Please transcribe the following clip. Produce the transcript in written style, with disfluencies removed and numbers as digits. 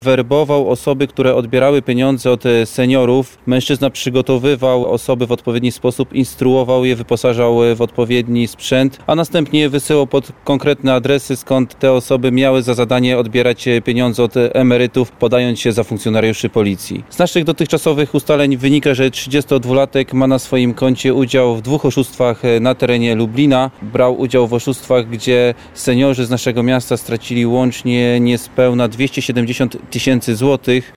Werbował osoby, które odbierały pieniądze od seniorów. Mężczyzna przygotowywał osoby w odpowiedni sposób, instruował je, wyposażał w odpowiedni sprzęt, a następnie je wysyłał pod konkretne adresy, skąd te osoby miały za zadanie odbierać pieniądze od emerytów, podając się za funkcjonariuszy policji. Z naszych dotychczasowych ustaleń wynika, że 32-latek ma na swoim koncie udział w 2 oszustwach na terenie Lublina. Brał udział w oszustwach, gdzie seniorzy z naszego miasta stracili łącznie niespełna 270 000 złotych.